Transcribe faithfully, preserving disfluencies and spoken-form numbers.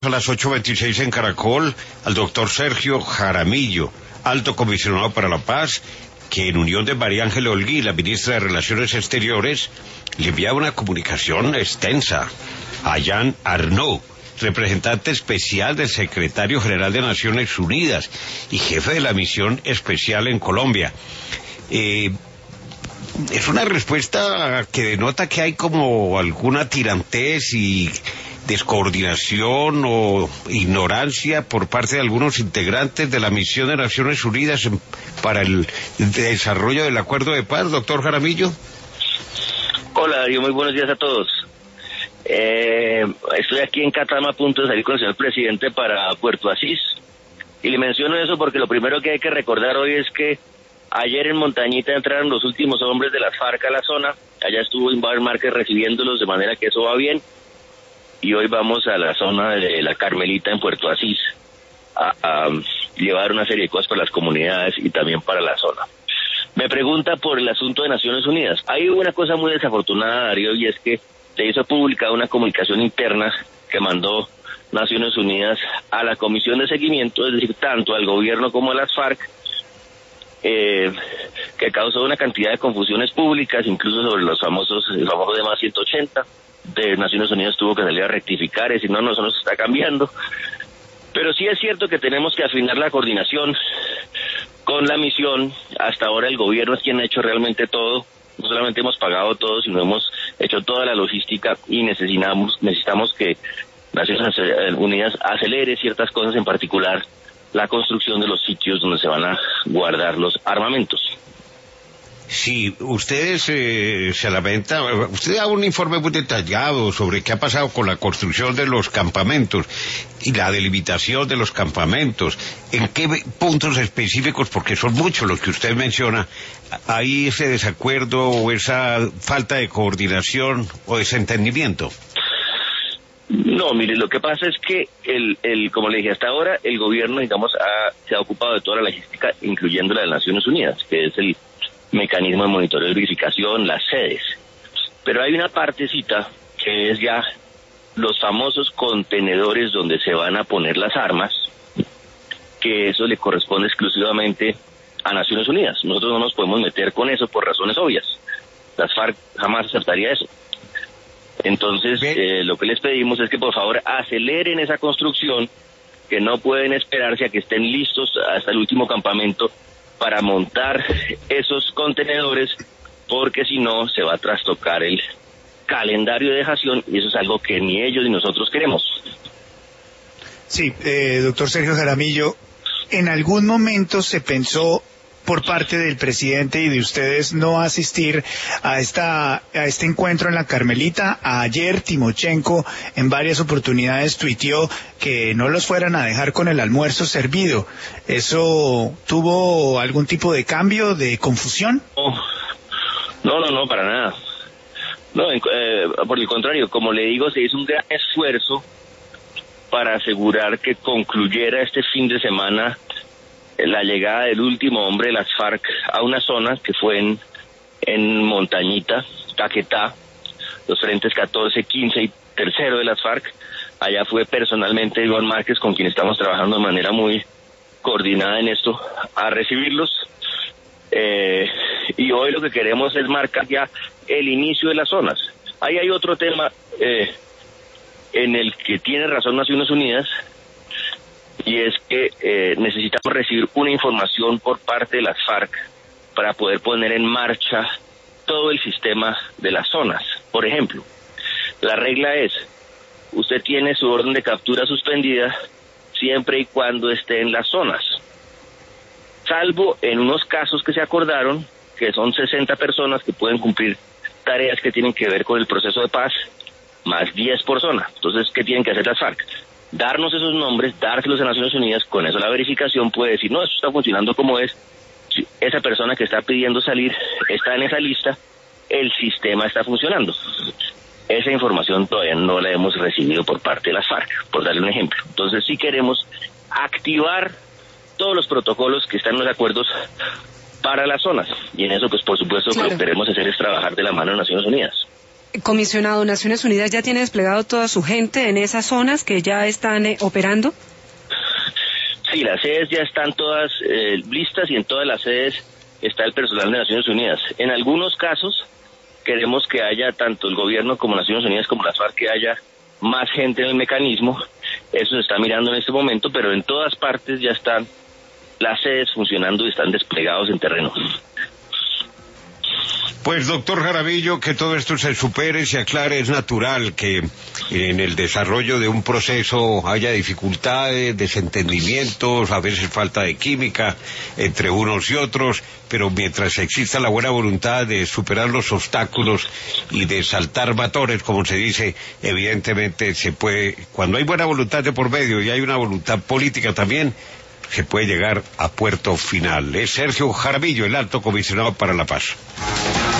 A las ocho veintiséis en Caracol, al doctor Sergio Jaramillo, alto comisionado para la paz, que en unión de María Ángela Holguín, la ministra de Relaciones Exteriores, le enviaba una comunicación extensa a Jean Arnaud, representante especial del secretario general de Naciones Unidas y jefe de la misión especial en Colombia. Eh, es una respuesta que denota que hay como alguna tirantez y descoordinación o ignorancia por parte de algunos integrantes de la misión de Naciones Unidas para el desarrollo del acuerdo de paz, doctor Jaramillo. Hola, Darío, muy buenos días a todos. Eh, estoy aquí en Catama a punto de salir con el señor presidente para Puerto Asís, y le menciono eso porque lo primero que hay que recordar hoy es que ayer en Montañita entraron los últimos hombres de las FARC a la zona. Allá estuvo Inbauer Márquez recibiéndolos, de manera que eso va bien. Y hoy vamos a la zona de la Carmelita en Puerto Asís a, a llevar una serie de cosas para las comunidades y también para la zona. Me pregunta por el asunto de Naciones Unidas. Hay una cosa muy desafortunada, Darío, y es que se hizo pública una comunicación interna que mandó Naciones Unidas a la Comisión de Seguimiento, es decir, tanto al gobierno como a las FARC, eh, que causó una cantidad de confusiones públicas, incluso sobre los famosos, el famoso D más ciento ochenta. De Naciones Unidas tuvo que salir a rectificar y decir, no, no, eso no se está cambiando. Pero sí es cierto que tenemos que afinar la coordinación con la misión. Hasta ahora el gobierno es quien ha hecho realmente todo. No solamente hemos pagado todo, sino hemos hecho toda la logística, y necesitamos, necesitamos que Naciones Unidas acelere ciertas cosas, en particular la construcción de los sitios donde se van a guardar los armamentos. Sí, ustedes eh, se lamentan, usted da un informe muy detallado sobre qué ha pasado con la construcción de los campamentos y la delimitación de los campamentos. ¿En qué puntos específicos, porque son muchos los que usted menciona, hay ese desacuerdo o esa falta de coordinación o desentendimiento? No, mire, lo que pasa es que, el, el, como le dije, hasta ahora el gobierno, digamos, ha, se ha ocupado de toda la logística, incluyendo la de Naciones Unidas, que es el mecanismo de monitoreo y verificación, las sedes. Pero hay una partecita que es ya los famosos contenedores donde se van a poner las armas, que eso le corresponde exclusivamente a Naciones Unidas. Nosotros no nos podemos meter con eso por razones obvias. Las FARC jamás aceptaría eso. Entonces, eh, lo que les pedimos es que por favor aceleren esa construcción, que no pueden esperarse a que estén listos hasta el último campamento para montar esos contenedores, porque si no se va a trastocar el calendario de dejación, y eso es algo que ni ellos ni nosotros queremos. Sí, eh, doctor Sergio Jaramillo, ¿en algún momento se pensó por parte del presidente y de ustedes no asistir a esta a este encuentro en la Carmelita? Ayer Timochenko en varias oportunidades tuiteó que no los fueran a dejar con el almuerzo servido. ¿Eso tuvo algún tipo de cambio, de confusión? No, no, no, para nada. No, eh, por el contrario, como le digo, se hizo un gran esfuerzo para asegurar que concluyera este fin de semana la llegada del último hombre de las FARC a una zona que fue en, en Montañita, Caquetá, los frentes catorce, quince y tercero de las FARC. Allá fue personalmente Iván Márquez, con quien estamos trabajando de manera muy coordinada en esto, a recibirlos. Eh, y hoy lo que queremos es marcar ya el inicio de las zonas. Ahí hay otro tema eh, en el que tiene razón Naciones Unidas, y es que eh, necesitamos recibir una información por parte de las FARC para poder poner en marcha todo el sistema de las zonas. Por ejemplo, la regla es, usted tiene su orden de captura suspendida siempre y cuando esté en las zonas, salvo en unos casos que se acordaron, que son sesenta personas que pueden cumplir tareas que tienen que ver con el proceso de paz, más diez por zona. Entonces, ¿qué tienen que hacer las FARC? Darnos esos nombres, dárselos a Naciones Unidas. Con eso la verificación puede decir, no, eso está funcionando como es, si esa persona que está pidiendo salir está en esa lista, el sistema está funcionando. Esa información todavía no la hemos recibido por parte de las FARC, por darle un ejemplo. Entonces sí queremos activar todos los protocolos que están en los acuerdos para las zonas, y en eso pues por supuesto claro. Lo que queremos hacer es trabajar de la mano de Naciones Unidas. Comisionado, Naciones Unidas ya tiene desplegado toda su gente en esas zonas que ya están eh, operando. Sí, las sedes ya están todas eh, listas y en todas las sedes está el personal de Naciones Unidas. En algunos casos queremos que haya tanto el gobierno como Naciones Unidas como las FARC, que haya más gente en el mecanismo. Eso se está mirando en este momento, pero en todas partes ya están las sedes funcionando y están desplegados en terreno. Pues, doctor Jaramillo, que todo esto se supere, se aclare. Es natural que en el desarrollo de un proceso haya dificultades, desentendimientos, a veces falta de química entre unos y otros, pero mientras exista la buena voluntad de superar los obstáculos y de saltar matones, como se dice, evidentemente se puede, cuando hay buena voluntad de por medio y hay una voluntad política también, se puede llegar a puerto final. Es Sergio Jaramillo, el Alto Comisionado para la Paz.